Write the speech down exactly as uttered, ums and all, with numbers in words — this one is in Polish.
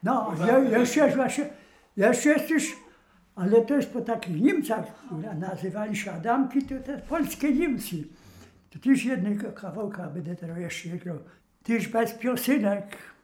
No, ja, jeszcze właśnie, jeszcze jesteś, ale też po takich Niemcach, które nazywali się Adamki, to te polskie Niemcy. To też jednego kawałka będę teraz jeszcze grał. Też bez piosenek.